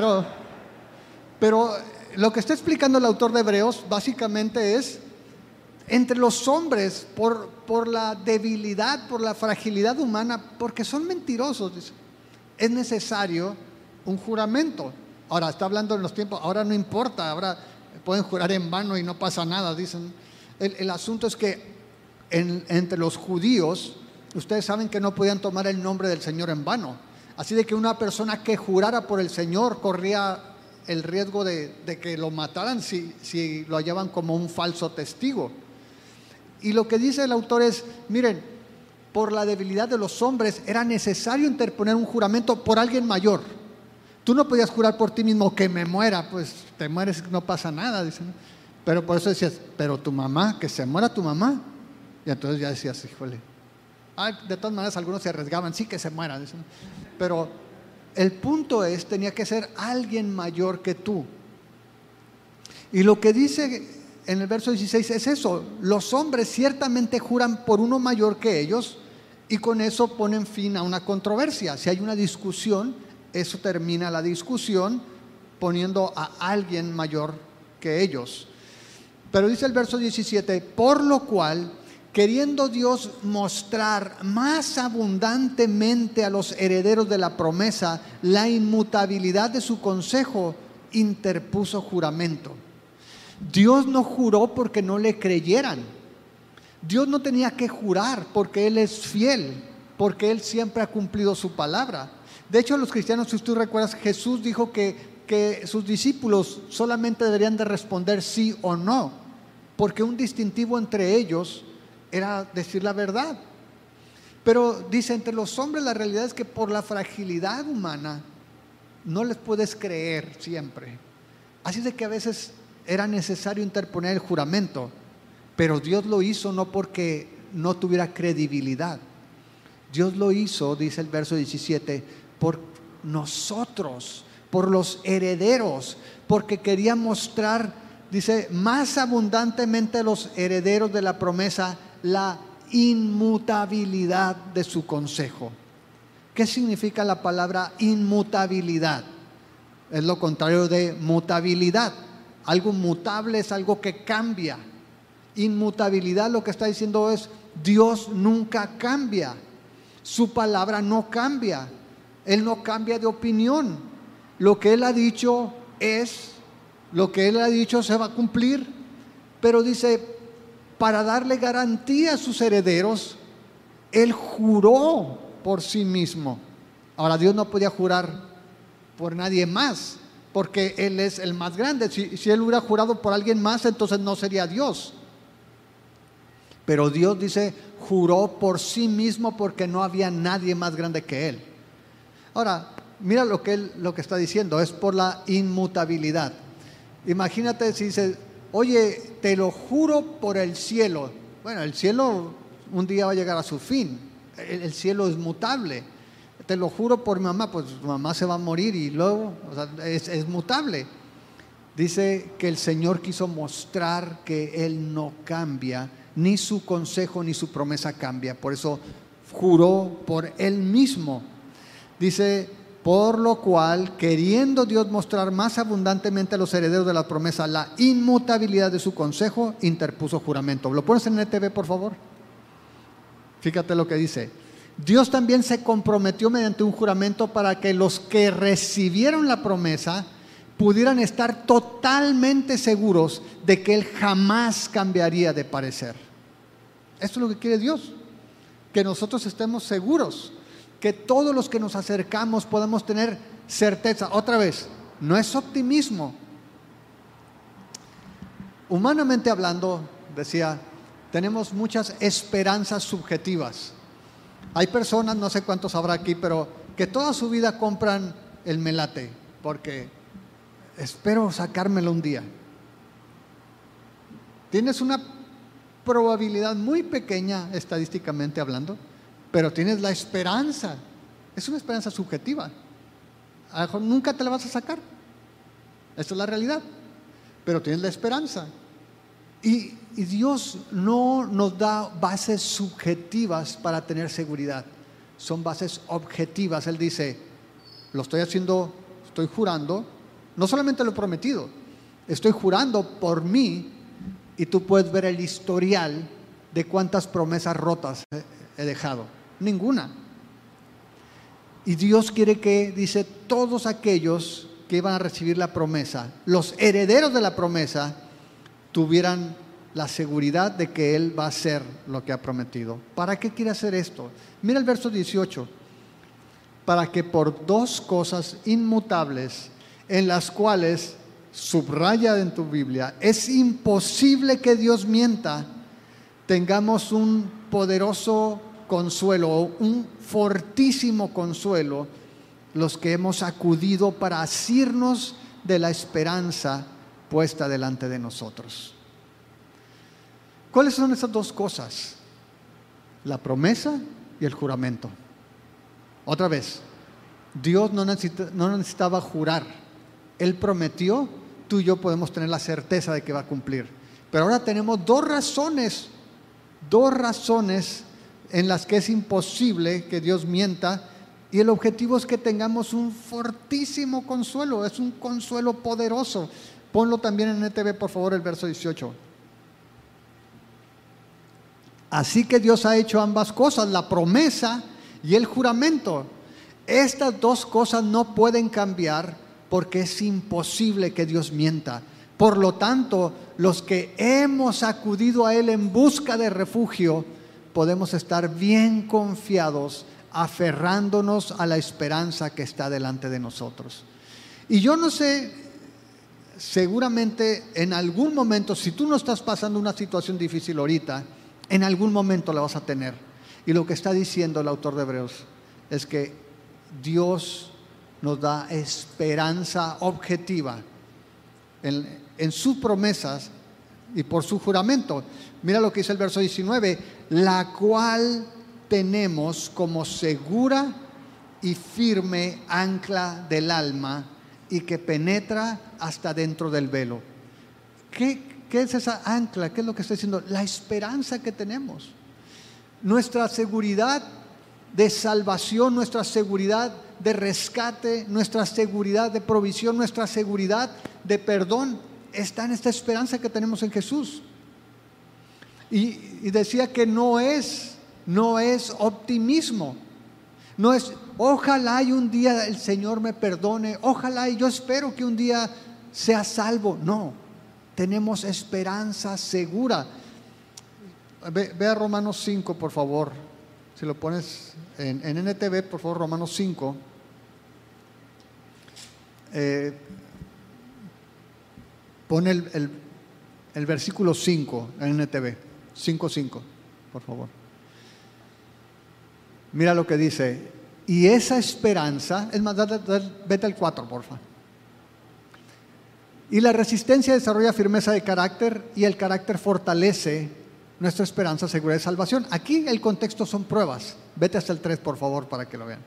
[SPEAKER 1] Pero lo que está explicando el autor de Hebreos básicamente es: entre los hombres, por la debilidad, por la fragilidad humana, porque son mentirosos, dice, es necesario un juramento. Ahora está hablando en los tiempos, ahora no importa, ahora pueden jurar en vano y no pasa nada, dicen. El asunto es que entre los judíos, ustedes saben que no podían tomar el nombre del Señor en vano. Así de que una persona que jurara por el Señor corría el riesgo de que lo mataran si lo hallaban como un falso testigo. Y lo que dice el autor es: miren, por la debilidad de los hombres era necesario interponer un juramento por alguien mayor. Tú no podías jurar por ti mismo: que me muera. Pues te mueres, no pasa nada, dicen. Pero por eso decías: pero tu mamá, que se muera tu mamá. Y entonces ya decías: híjole. De todas maneras algunos se arriesgaban: sí, que se muera, dicen. Pero el punto es, tenía que ser alguien mayor que tú. Y lo que dice en el verso 16 es eso: los hombres ciertamente juran por uno mayor que ellos, y con eso ponen fin a una controversia. Si hay una discusión, eso termina la discusión poniendo a alguien mayor que ellos. Pero dice el verso 17: por lo cual, queriendo Dios mostrar más abundantemente a los herederos de la promesa la inmutabilidad de su consejo, interpuso juramento. Dios no juró porque no le creyeran. Dios no tenía que jurar porque Él es fiel, porque Él siempre ha cumplido su palabra. De hecho, los cristianos, si tú recuerdas, Jesús dijo que sus discípulos solamente deberían de responder sí o no, porque un distintivo entre ellos era decir la verdad. Pero dice, entre los hombres la realidad es que por la fragilidad humana no les puedes creer siempre. Así de que a veces era necesario interponer el juramento, pero Dios lo hizo no porque no tuviera credibilidad. Dios lo hizo, dice el verso 17, por nosotros, por los herederos, porque quería mostrar, dice, más abundantemente a los herederos de la promesa la inmutabilidad de su consejo. ¿Qué significa la palabra inmutabilidad? Es lo contrario de mutabilidad. Algo mutable es algo que cambia. Inmutabilidad, lo que está diciendo es: Dios nunca cambia, su palabra no cambia. Él no cambia de opinión. Lo que Él ha dicho es, lo que Él ha dicho se va a cumplir. Pero dice, para darle garantía a sus herederos, Él juró por sí mismo. Ahora, Dios no podía jurar por nadie más, porque Él es el más grande. Si Él hubiera jurado por alguien más, entonces no sería Dios. Pero Dios dice, juró por sí mismo porque no había nadie más grande que Él. Ahora, mira lo que está diciendo, es por la inmutabilidad. Imagínate si dice, oye, te lo juro por el cielo. Bueno, el cielo un día va a llegar a su fin. El cielo es mutable. Te lo juro por mi mamá, pues tu mamá se va a morir y luego, o sea, es mutable. Dice que el Señor quiso mostrar que Él no cambia, ni su consejo ni su promesa cambia. Por eso juró por Él mismo. Dice, por lo cual, queriendo Dios mostrar más abundantemente a los herederos de la promesa la inmutabilidad de su consejo, interpuso juramento. ¿Lo pones en NTV, por favor? Fíjate lo que dice. Dios también se comprometió mediante un juramento para que los que recibieron la promesa pudieran estar totalmente seguros de que Él jamás cambiaría de parecer. Esto es lo que quiere Dios, que nosotros estemos seguros, que todos los que nos acercamos podamos tener certeza. Otra vez, no es optimismo. Humanamente hablando, decía, tenemos muchas esperanzas subjetivas. Hay personas, no sé cuántos habrá aquí, pero que toda su vida compran el melate, porque espero sacármelo un día. Tienes una probabilidad muy pequeña, estadísticamente hablando, pero tienes la esperanza. Es una esperanza subjetiva. A lo mejor nunca te la vas a sacar. Esa es la realidad. Pero tienes la esperanza. Y Dios no nos da bases subjetivas para tener seguridad. Son bases objetivas. Él dice, lo estoy haciendo, estoy jurando. No solamente lo he prometido, estoy jurando por mí. Y tú puedes ver el historial de cuántas promesas rotas he dejado. Ninguna. Y Dios quiere que, dice, todos aquellos que iban a recibir la promesa, los herederos de la promesa, tuvieran la seguridad de que Él va a hacer lo que ha prometido. ¿Para qué quiere hacer esto? Mira el verso 18. Para que por dos cosas inmutables, en las cuales, subraya en tu Biblia, es imposible que Dios mienta, tengamos un poderoso consuelo, un fortísimo consuelo, los que hemos acudido para asirnos de la esperanza puesta delante de nosotros. ¿Cuáles son esas dos cosas? La promesa y el juramento. Otra vez, Dios no necesitaba jurar. Él prometió, tú y yo podemos tener la certeza de que va a cumplir. Pero ahora tenemos dos razones en las que es imposible que Dios mienta, y el objetivo es que tengamos un fortísimo consuelo, es un consuelo poderoso. Ponlo también en NTV, por favor, el verso 18. Así que Dios ha hecho ambas cosas, la promesa y el juramento. Estas dos cosas no pueden cambiar porque es imposible que Dios mienta. Por lo tanto, los que hemos acudido a Él en busca de refugio, podemos estar bien confiados, aferrándonos a la esperanza que está delante de nosotros. Y yo no sé, seguramente en algún momento, si tú no estás pasando una situación difícil ahorita, en algún momento la vas a tener. Y lo que está diciendo el autor de Hebreos es que Dios nos da esperanza objetiva en sus promesas y por su juramento. Mira lo que dice el verso 19, la cual tenemos como segura y firme ancla del alma y que penetra hasta dentro del velo. ¿Qué es esa ancla? ¿Qué es lo que está diciendo? La esperanza que tenemos. Nuestra seguridad de salvación, nuestra seguridad de rescate, nuestra seguridad de provisión, nuestra seguridad de perdón está en esta esperanza que tenemos en Jesús. Y decía que no es optimismo, no es ojalá y un día el Señor me perdone, ojalá y yo espero que un día sea salvo. No, tenemos esperanza segura. Ve a Romanos 5, por favor. Si lo pones en NTV, por favor, Romanos 5. Pon el versículo 5 en NTV. 5:5, por favor. Mira lo que dice. Y esa esperanza, es más, vete al 4, porfa. Y la resistencia desarrolla firmeza de carácter, y el carácter fortalece nuestra esperanza segura de salvación. Aquí el contexto son pruebas. Vete hasta el 3, por favor, para que lo vean.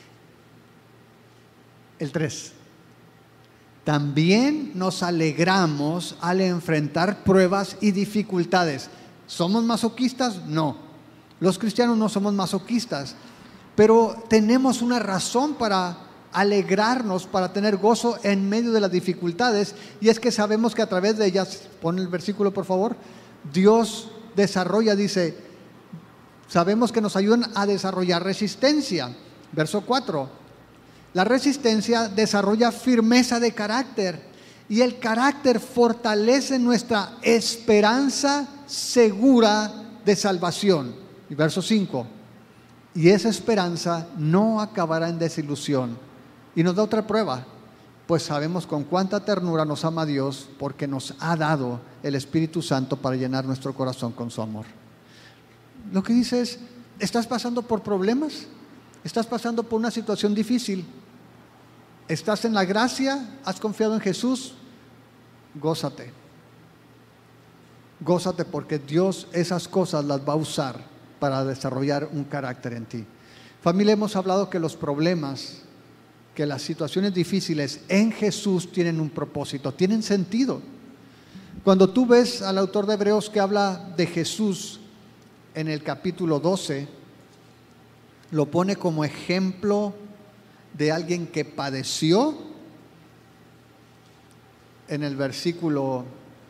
[SPEAKER 1] El 3. También nos alegramos al enfrentar pruebas y dificultades. ¿Somos masoquistas? No. Los cristianos no somos masoquistas, pero tenemos una razón para alegrarnos, para tener gozo en medio de las dificultades, y es que sabemos que a través de ellas, pon el versículo por favor, Dios desarrolla, dice, sabemos que nos ayudan a desarrollar resistencia. Verso 4, la resistencia desarrolla firmeza de carácter, y el carácter fortalece nuestra esperanza segura de salvación. Y verso 5, y esa esperanza no acabará en desilusión. Y nos da otra prueba, pues sabemos con cuánta ternura nos ama Dios, porque nos ha dado el Espíritu Santo para llenar nuestro corazón con su amor. Lo que dice es, ¿estás pasando por problemas? ¿Estás pasando por una situación difícil? ¿Estás en la gracia? ¿Has confiado en Jesús? Gózate. Gózate, porque Dios esas cosas las va a usar para desarrollar un carácter en ti. Familia, hemos hablado que los problemas, que las situaciones difíciles en Jesús tienen un propósito, tienen sentido. Cuando tú ves al autor de Hebreos que habla de Jesús en el capítulo 12, lo pone como ejemplo de alguien que padeció. En el versículo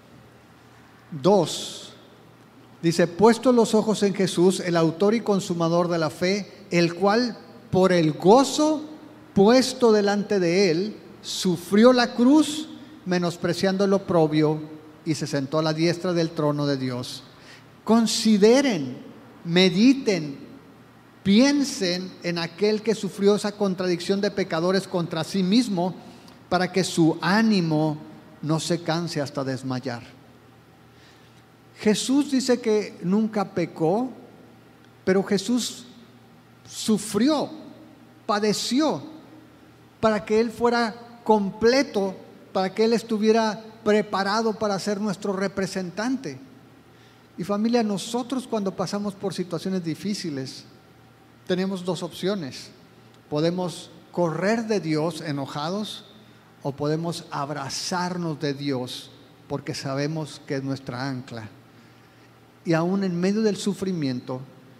[SPEAKER 1] 2 dice, puestos los ojos en Jesús, el autor y consumador de la fe, el cual por el gozo puesto delante de él, sufrió la cruz, menospreciando el oprobio, y se sentó a la diestra del trono de Dios. Consideren, mediten, piensen en aquel que sufrió esa contradicción de pecadores contra sí mismo, para que su ánimo no se canse hasta desmayar. Jesús dice que nunca pecó, pero Jesús sufrió, padeció, para que Él fuera completo, para que Él estuviera preparado para ser nuestro representante. Y familia, nosotros cuando pasamos por situaciones difíciles, tenemos dos opciones. Podemos correr de Dios enojados, o podemos abrazarnos de Dios, porque sabemos que es nuestra ancla. Y aún en medio del sufrimiento,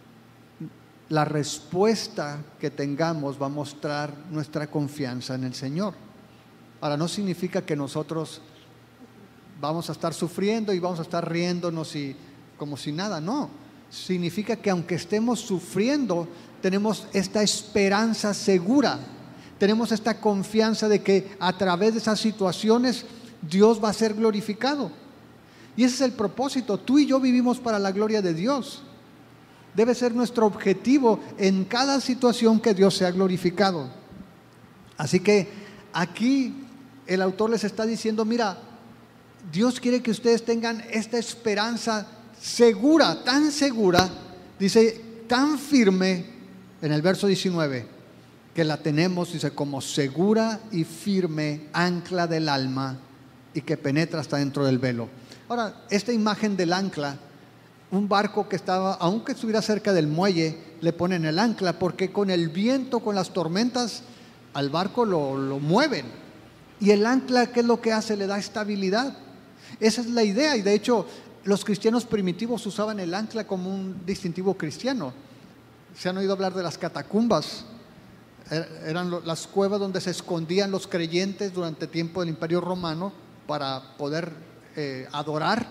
[SPEAKER 1] la respuesta que tengamos va a mostrar nuestra confianza en el Señor. Ahora, no significa que nosotros vamos a estar sufriendo y vamos a estar riéndonos y como si nada, no. Significa que aunque estemos sufriendo, tenemos esta esperanza segura, tenemos esta confianza de que a través de esas situaciones Dios va a ser glorificado. Y ese es el propósito. Tú y yo vivimos para la gloria de Dios. Debe ser nuestro objetivo en cada situación que Dios sea glorificado. Así que aquí el autor les está diciendo, mira, Dios quiere que ustedes tengan esta esperanza segura, dice, tan firme, en el verso 19, que la tenemos, dice, como segura y firme ancla del alma, y que penetra hasta dentro del velo. Ahora, esta imagen del ancla, un barco que estaba, aunque estuviera cerca del muelle, le ponen el ancla, porque con el viento, con las tormentas, al barco lo mueven. Y el ancla, ¿qué es lo que hace? Le da estabilidad. Esa es la idea, y de hecho los cristianos primitivos usaban el ancla como un distintivo cristiano. Se han oído hablar de las catacumbas. Eran las cuevas donde se escondían los creyentes durante el tiempo del Imperio Romano para poder adorar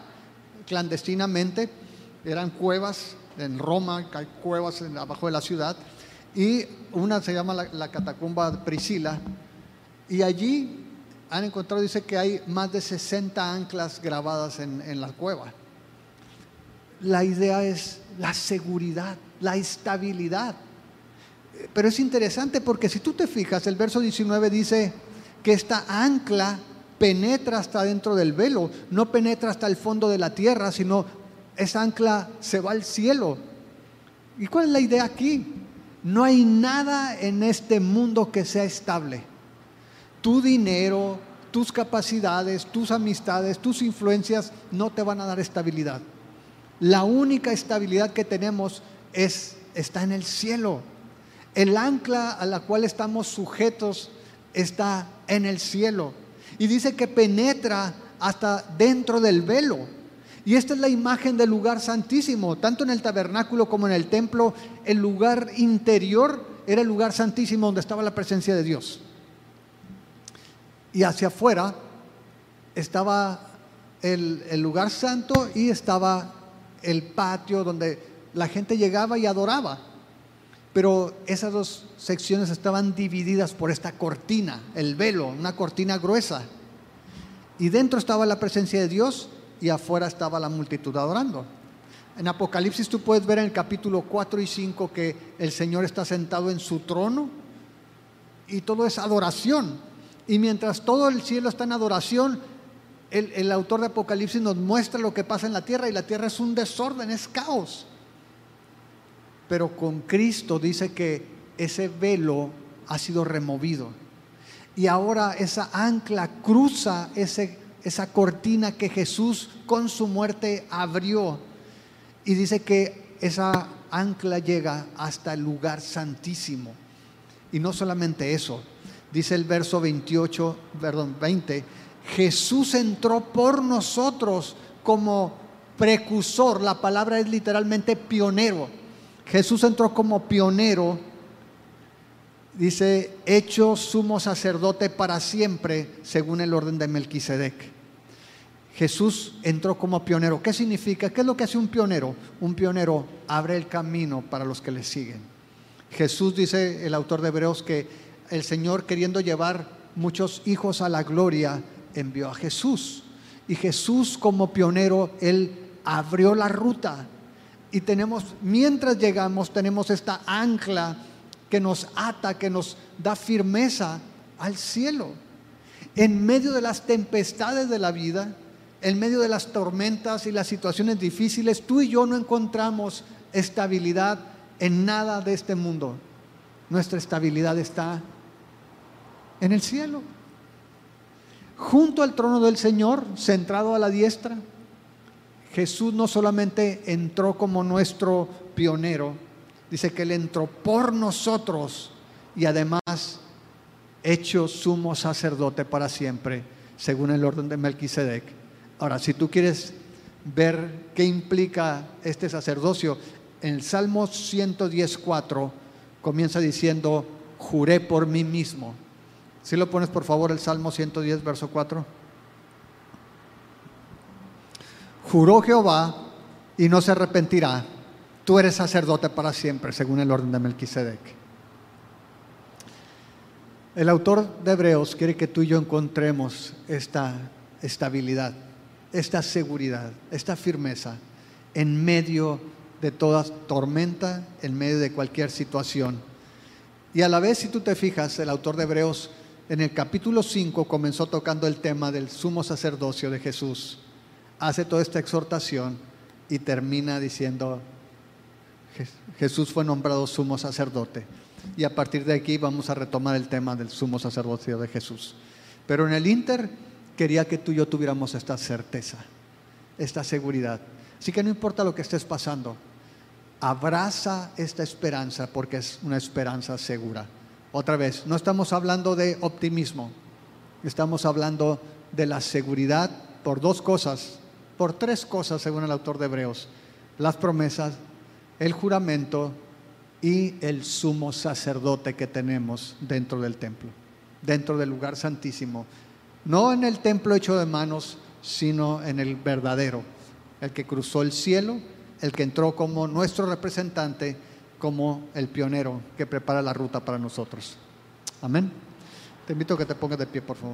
[SPEAKER 1] clandestinamente. Eran cuevas en Roma, hay cuevas abajo de la ciudad, y una se llama la catacumba Priscila, y allí han encontrado, dice que hay más de 60 anclas grabadas en la cueva. La idea es la seguridad, la estabilidad. Pero es interesante porque si tú te fijas, el verso 19 dice que esta ancla penetra hasta dentro del velo, no penetra hasta el fondo de la tierra, sino esa ancla se va al cielo. ¿Y cuál es la idea aquí? No hay nada en este mundo que sea estable. Tu dinero, tus capacidades, tus amistades, tus influencias no te van a dar estabilidad. La única estabilidad que tenemos está en el cielo. El ancla a la cual estamos sujetos está en el cielo. Y dice que penetra hasta dentro del velo. Y esta es la imagen del lugar santísimo. Tanto en el tabernáculo como en el templo, el lugar interior era el lugar santísimo donde estaba la presencia de Dios. Y hacia afuera estaba el lugar santo y estaba el patio donde la gente llegaba y adoraba. Pero esas dos secciones estaban divididas por esta cortina, el velo, una cortina gruesa. Y dentro estaba la presencia de Dios y afuera estaba la multitud adorando. En Apocalipsis tú puedes ver en el capítulo 4 y 5 que el Señor está sentado en su trono y todo es adoración. Y mientras todo el cielo está en adoración, el autor de Apocalipsis nos muestra lo que pasa en la tierra, y la tierra es un desorden, es caos. Pero con Cristo dice que ese velo ha sido removido y ahora esa ancla cruza esa cortina que Jesús con su muerte abrió, y dice que esa ancla llega hasta el lugar santísimo. Y no solamente eso, dice el verso 20, Jesús entró por nosotros como precursor. La palabra es literalmente pionero. Jesús entró como pionero, dice, hecho sumo sacerdote para siempre, según el orden de Melquisedec. Jesús entró como pionero. ¿Qué significa? ¿Qué es lo que hace un pionero? Un pionero abre el camino para los que le siguen. Jesús, dice el autor de Hebreos, que el Señor, queriendo llevar muchos hijos a la gloria, envió a Jesús. Y Jesús, como pionero, Él abrió la ruta. Y mientras llegamos, tenemos esta ancla que nos ata, que nos da firmeza al cielo. En medio de las tempestades de la vida, en medio de las tormentas y las situaciones difíciles, tú y yo no encontramos estabilidad en nada de este mundo. Nuestra estabilidad está en el cielo, junto al trono del Señor, centrado a la diestra. Jesús no solamente entró como nuestro pionero, dice que Él entró por nosotros y además hecho sumo sacerdote para siempre, según el orden de Melquisedec. Ahora, si tú quieres ver qué implica este sacerdocio, en el Salmo 110:4 comienza diciendo, juré por mí mismo. ¿Sí lo pones, por favor, el Salmo 110, verso 4? Juró Jehová y no se arrepentirá, tú eres sacerdote para siempre, según el orden de Melquisedec. El autor de Hebreos quiere que tú y yo encontremos esta estabilidad, esta seguridad, esta firmeza en medio de toda tormenta, en medio de cualquier situación. Y a la vez, si tú te fijas, el autor de Hebreos en el capítulo 5 comenzó tocando el tema del sumo sacerdocio de Jesús. Hace toda esta exhortación y termina diciendo, Jesús fue nombrado sumo sacerdote. Y a partir de aquí vamos a retomar el tema del sumo sacerdocio de Jesús. Pero en el ínter quería que tú y yo tuviéramos esta certeza, esta seguridad. Así que no importa lo que estés pasando, abraza esta esperanza, porque es una esperanza segura. Otra vez, no estamos hablando de optimismo, estamos hablando de la seguridad por dos cosas, por tres cosas según el autor de Hebreos: las promesas, el juramento y el sumo sacerdote que tenemos dentro del templo, dentro del lugar santísimo, no en el templo hecho de manos, sino en el verdadero, el que cruzó el cielo, el que entró como nuestro representante como el pionero que prepara la ruta para nosotros. Amén. Te invito a que te pongas de pie, por favor.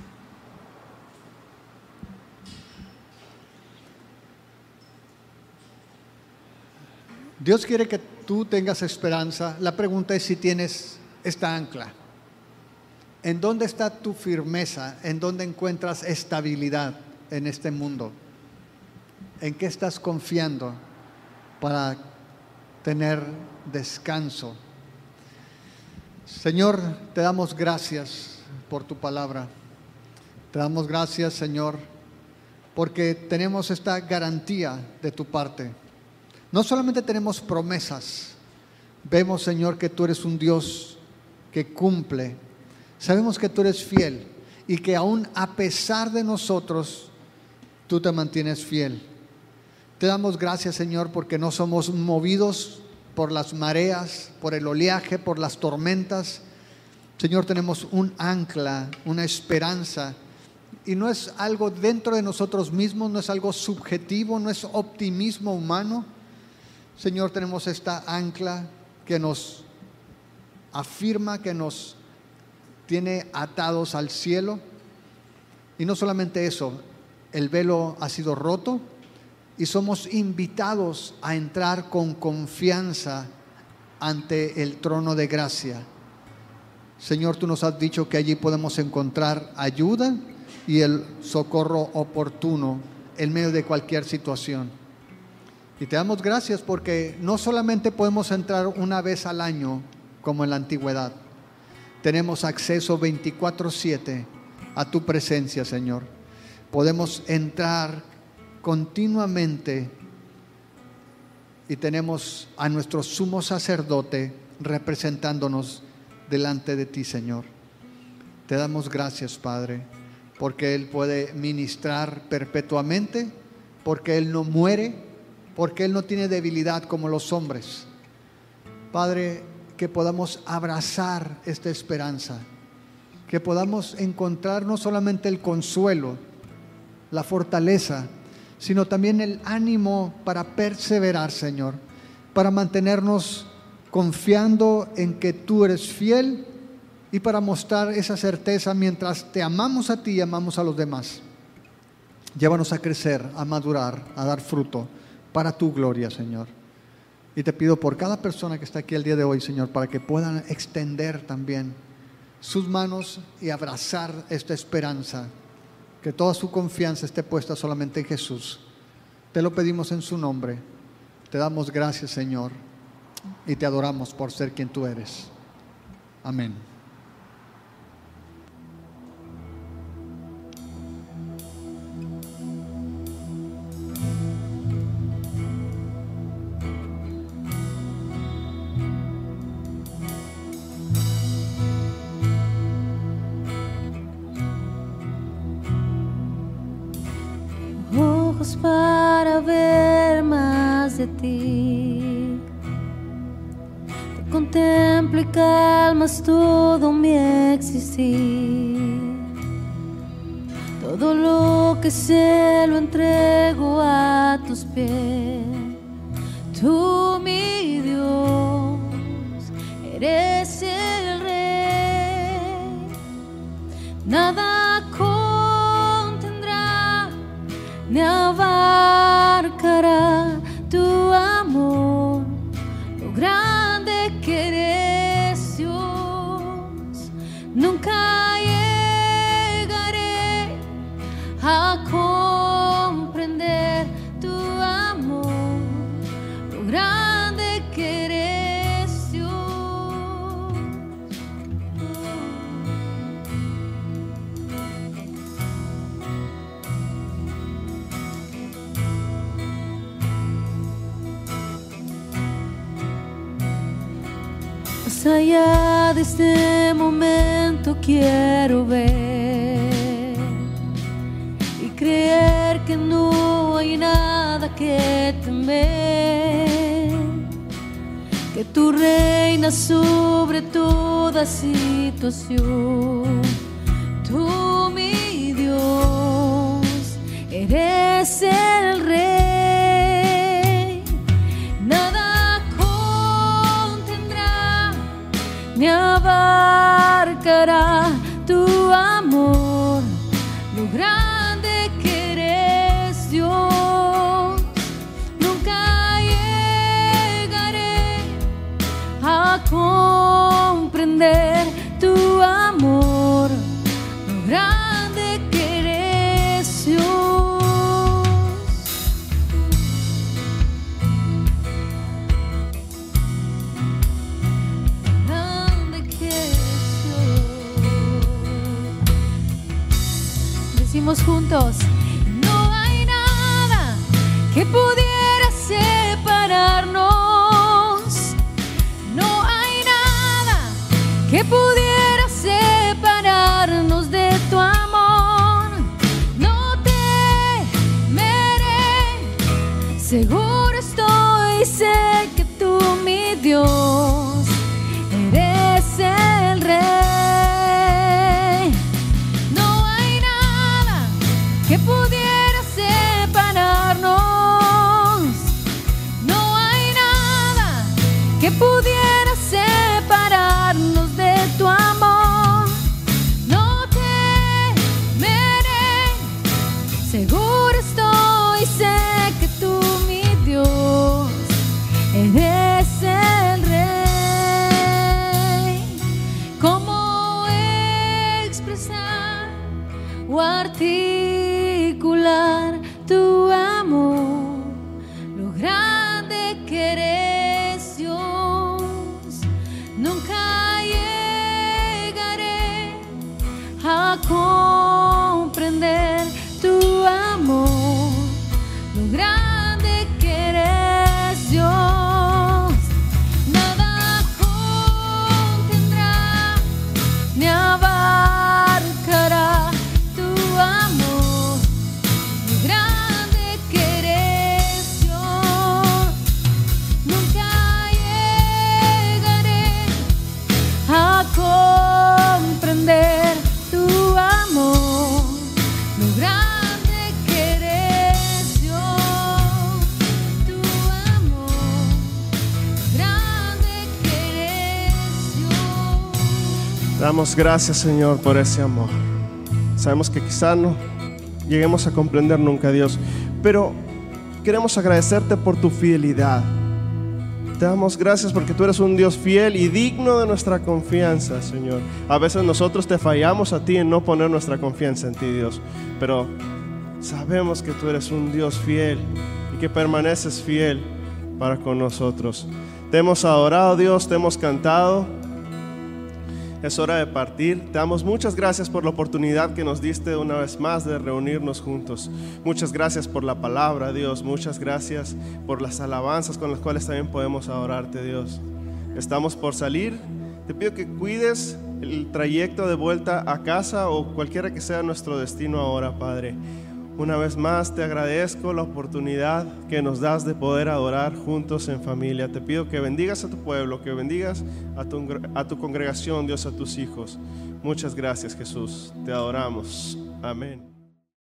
[SPEAKER 1] Dios quiere que tú tengas esperanza. La pregunta es si tienes esta ancla. ¿En dónde está tu firmeza? ¿En dónde encuentras estabilidad en este mundo? ¿En qué estás confiando para tener descanso? Señor, te damos gracias por tu palabra. Te damos gracias, Señor, porque tenemos esta garantía de tu parte. No solamente tenemos promesas, vemos, Señor, que tú eres un Dios que cumple. Sabemos que tú eres fiel y que aún a pesar de nosotros, tú te mantienes fiel. Te damos gracias, Señor, porque no somos movidos por las mareas, por el oleaje, por las tormentas. Señor, tenemos un ancla, una esperanza, y no es algo dentro de nosotros mismos, no es algo subjetivo, no es optimismo humano. Señor, tenemos esta ancla que nos afirma, que nos tiene atados al cielo. Y no solamente eso, el velo ha sido roto y somos invitados a entrar con confianza ante el trono de gracia. Señor, tú nos has dicho que allí podemos encontrar ayuda y el socorro oportuno en medio de cualquier situación. Y te damos gracias porque no solamente podemos entrar una vez al año como en la antigüedad. Tenemos acceso 24/7 a tu presencia, Señor. Podemos entrar continuamente y tenemos a nuestro sumo sacerdote representándonos delante de ti, Señor. Te damos gracias, Padre, porque Él puede ministrar perpetuamente, porque Él no muere, porque Él no tiene debilidad como los hombres. Padre, que podamos abrazar esta esperanza, que podamos encontrar no solamente el consuelo, la fortaleza, sino también el ánimo para perseverar, Señor, para mantenernos confiando en que tú eres fiel y para mostrar esa certeza mientras te amamos a ti y amamos a los demás. Llévanos a crecer, a madurar, a dar fruto para tu gloria, Señor. Y te pido por cada persona que está aquí el día de hoy, Señor, para que puedan extender también sus manos y abrazar esta esperanza, que toda su confianza esté puesta solamente en Jesús. Te lo pedimos en su nombre. Te damos gracias, Señor, y te adoramos por ser quien tú eres. Amén.
[SPEAKER 2] Para ver más de ti, te contemplo y calmas todo mi existir. Todo lo que sé lo entrego a tus pies. Tú, mi Dios, eres el Rey. Nada ni abarcará tu amor, lo grande que eres, Dios. Nunca llegaré a comprender tu amor, lo grande que eres, Dios. Más allá de este momento quiero ver y creer que no hay nada que temer, que tú reinas sobre toda situación. Tú, mi Dios, eres el Rey. Nada Cantamos juntos. No hay nada que pudiera separarnos. No hay nada que pudiera separarnos de tu amor. No temeré, seguro estoy, sé que tú, mi Dios, eres el Rey. No hay nada que pudiera separarnos. No hay nada que pudiera separarnos de tu amor. No temeré, seguro estoy, sé que tú, mi Dios, eres el Rey. ¿Cómo expresar o articular tu amor? Lo grande que eres, Dios. Nunca llegaré a comprender tu amor. Lo grande que eres, Dios. Nada contendrá ni abarcará tu amor. Lo grande que eres, Dios. Nunca llegaré a comprender tu amor. Lo grande que eres, Dios. Tu amor. Lo grande que eres, Dios.
[SPEAKER 3] Damos gracias, Señor, por ese amor. Sabemos que quizá no lleguemos a comprender nunca, Dios, pero queremos agradecerte por tu fidelidad. Te damos gracias porque tú eres un Dios fiel y digno de nuestra confianza, Señor. A veces nosotros te fallamos a ti en no poner nuestra confianza en ti, Dios, pero sabemos que tú eres un Dios fiel y que permaneces fiel para con nosotros. Te hemos adorado, Dios, te hemos cantado. Es hora de partir. Te damos muchas gracias por la oportunidad que nos diste una vez más de reunirnos juntos. Muchas gracias por la palabra, Dios. Muchas gracias por las alabanzas con las cuales también podemos adorarte, Dios. Estamos por salir. Te pido que cuides el trayecto de vuelta a casa o cualquiera que sea nuestro destino ahora, Padre. Una vez más te agradezco la oportunidad que nos das de poder adorar juntos en familia. Te pido que bendigas a tu pueblo, que bendigas a tu congregación, Dios, a tus hijos. Muchas gracias, Jesús. Te adoramos. Amén.